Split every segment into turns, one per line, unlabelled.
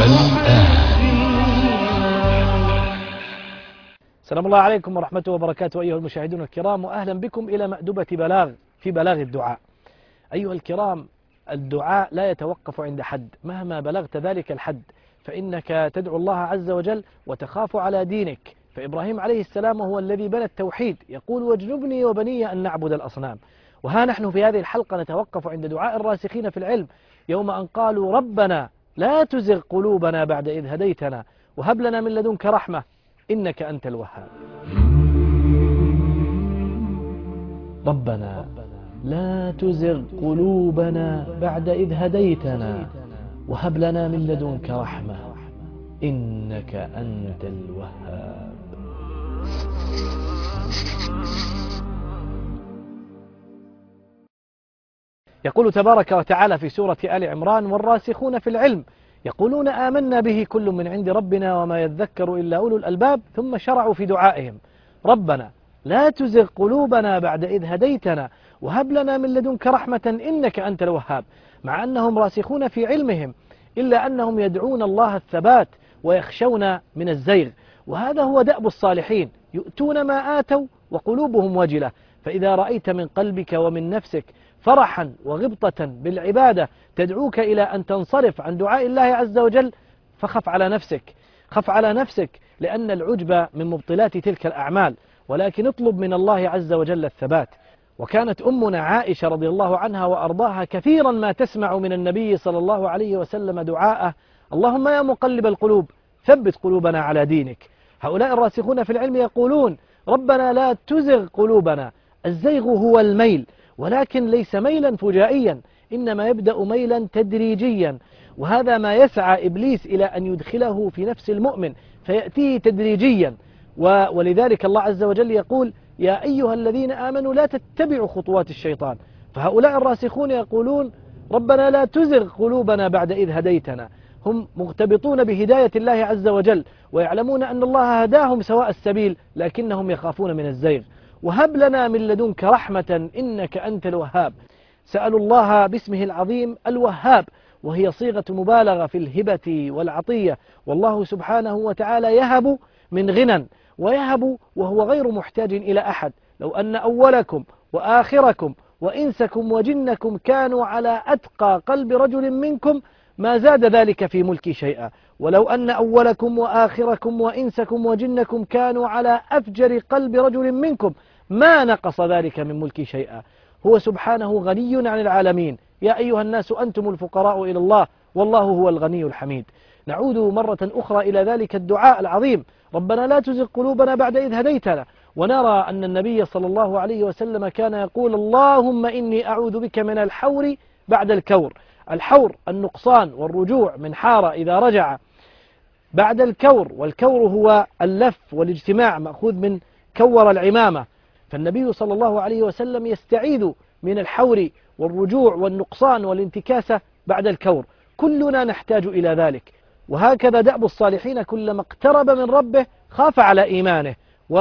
السلام الله عليكم ورحمة وبركاته أيها المشاهدون الكرام، وأهلا بكم إلى مأدبة في بلاغ الدعاء. أيها الكرام، الدعاء لا يتوقف عند حد، مهما بلغت ذلك الحد فإنك تدعو الله عز وجل وتخاف على دينك. فإبراهيم عليه السلام هو الذي بنى التوحيد، يقول واجنبني وبني أن نعبد الأصنام. وها نحن في هذه الحلقة نتوقف عند دعاء الراسخين في العلم يوم أن قالوا ربنا لا تزغ قلوبنا بعد إذ هديتنا وهب لنا من لدنك رحمة إنك أنت الوهاب. ربنا لا تزغ قلوبنا بعد إذ هديتنا وهب لنا من لدنك رحمة إنك أنت الوهاب. يقول تبارك وتعالى في سورة آل عمران: والراسخون في العلم يقولون آمنا به كل من عند ربنا وما يذكر إلا أولو الألباب. ثم شرعوا في دعائهم: ربنا لا تزغ قلوبنا بعد إذ هديتنا وهب لنا من لدنك رحمة إنك أنت الوهاب. مع أنهم راسخون في علمهم إلا أنهم يدعون الله الثبات ويخشون من الزيغ، وهذا هو دأب الصالحين، يؤتون ما آتوا وقلوبهم وجلة. فإذا رأيت من قلبك ومن نفسك فرحا وغبطة بالعبادة تدعوك إلى أن تنصرف عن دعاء الله عز وجل فخف على نفسك، خف على نفسك، لأن العجب من مبطلات تلك الأعمال، ولكن اطلب من الله عز وجل الثبات. وكانت أمنا عائشة رضي الله عنها وأرضاها كثيرا ما تسمع من النبي صلى الله عليه وسلم دعاءه: اللهم يا مقلب القلوب ثبت قلوبنا على دينك. هؤلاء الراسخون في العلم يقولون ربنا لا تزغ قلوبنا. الزيغ هو الميل، ولكن ليس ميلا فجائيا، إنما يبدأ ميلا تدريجيا، وهذا ما يسعى إبليس إلى أن يدخله في نفس المؤمن فيأتيه تدريجيا. ولذلك الله عز وجل يقول: يا أيها الذين آمنوا لا تتبعوا خطوات الشيطان. فهؤلاء الراسخون يقولون ربنا لا تزغ قلوبنا بعد إذ هديتنا. هم مغتبطون بهداية الله عز وجل ويعلمون أن الله هداهم سواء السبيل، لكنهم يخافون من الزيغ. وهب لنا من لدنك رحمة إنك أنت الوهاب. سألوا الله باسمه العظيم الوهاب، وهي صيغة مبالغة في الهبة والعطية. والله سبحانه وتعالى يهب من غنى، ويهب وهو غير محتاج إلى أحد. لو أن أولكم وآخركم وإنسكم وجنكم كانوا على أتقى قلب رجل منكم ما زاد ذلك في ملكي شيئا، ولو أن أولكم وآخركم وإنسكم وجنكم كانوا على أفجر قلب رجل منكم ما نقص ذلك من ملكي شيئا. هو سبحانه غني عن العالمين. يا أيها الناس أنتم الفقراء إلى الله والله هو الغني الحميد. نعود مرة أخرى إلى ذلك الدعاء العظيم: ربنا لا تزغ قلوبنا بعد إذ هديتنا. ونرى أن النبي صلى الله عليه وسلم كان يقول: اللهم إني أعوذ بك من الحور بعد الكور. الحور النقصان والرجوع من حار إذا رجع بعد الكور، والكور هو اللف والاجتماع، مأخوذ من كور العمامة. فالنبي صلى الله عليه وسلم يستعيذ من الحور والرجوع والنقصان والانتكاسة بعد الكور. كلنا نحتاج إلى ذلك، وهكذا دأب الصالحين كلما اقترب من ربه خاف على إيمانه.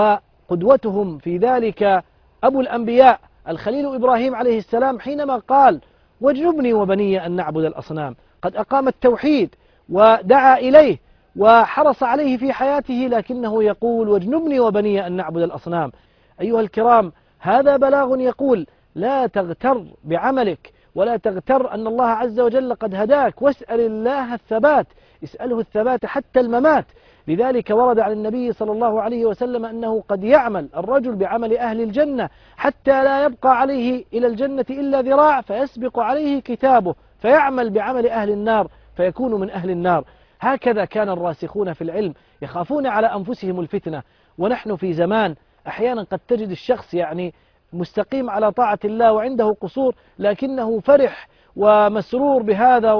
وقدوتهم في ذلك أبو الأنبياء الخليل إبراهيم عليه السلام حينما قال: واجنبني وبني أن نعبد الأصنام. قد أقام التوحيد ودعا إليه وحرص عليه في حياته، لكنه يقول: واجنبني وبني أن نعبد الأصنام. أيها الكرام، هذا بلاغ يقول: لا تغتر بعملك ولا تغتر أن الله عز وجل قد هداك، واسأل الله الثبات، اسأله الثبات حتى الممات. لذلك ورد عن النبي صلى الله عليه وسلم أنه قد يعمل الرجل بعمل أهل الجنة حتى لا يبقى عليه إلى الجنة إلا ذراع، فيسبق عليه كتابه فيعمل بعمل أهل النار فيكون من أهل النار. هكذا كان الراسخون في العلم يخافون على أنفسهم الفتنة. ونحن في زمان أحيانا قد تجد الشخص مستقيم على طاعة الله وعنده قصور، لكنه فرح ومسرور بهذا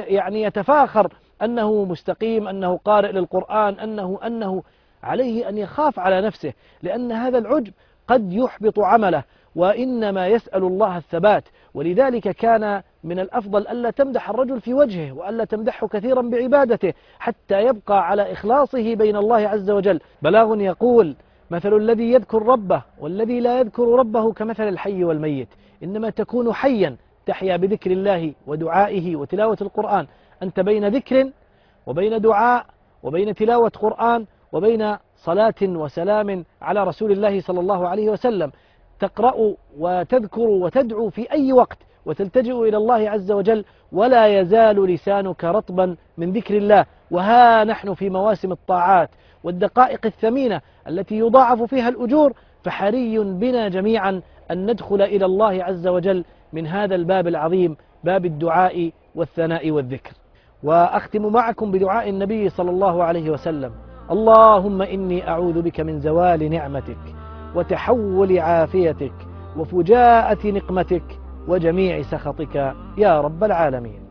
يتفاخر أنه مستقيم، أنه قارئ للقرآن، أنه عليه أن يخاف على نفسه، لأن هذا العجب قد يحبط عمله، وإنما يسأل الله الثبات. ولذلك كان من الأفضل ألا تمدح الرجل في وجهه وألا تمدحه كثيرا بعبادته حتى يبقى على إخلاصه بين الله عز وجل. بلاغ يقول: مثل الذي يذكر ربه والذي لا يذكر ربه كمثل الحي والميت، إنما تكون حيا تحيا بذكر الله ودعائه وتلاوة القرآن. أنت بين ذكر وبين دعاء وبين تلاوة قرآن وبين صلاة وسلام على رسول الله صلى الله عليه وسلم. تقرأ وتذكر وتدعو في أي وقت وتلتجئ إلى الله عز وجل، ولا يزال لسانك رطبا من ذكر الله. وها نحن في مواسم الطاعات والدقائق الثمينة التي يضاعف فيها الأجور، فحري بنا جميعا أن ندخل إلى الله عز وجل من هذا الباب العظيم، باب الدعاء والثناء والذكر. وأختم معكم بدعاء النبي صلى الله عليه وسلم: اللهم إني أعوذ بك من زوال نعمتك وتحول عافيتك وفجاءة نقمتك وجميع سخطك يا رب العالمين.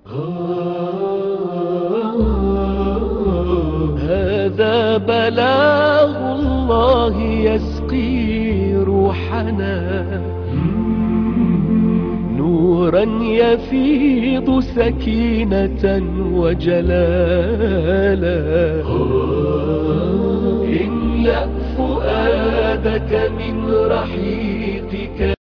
هذا بلاغ الله يسقي روحنا، نورا يفيض سكينة وجلالا. املأ فؤادك من رحيقك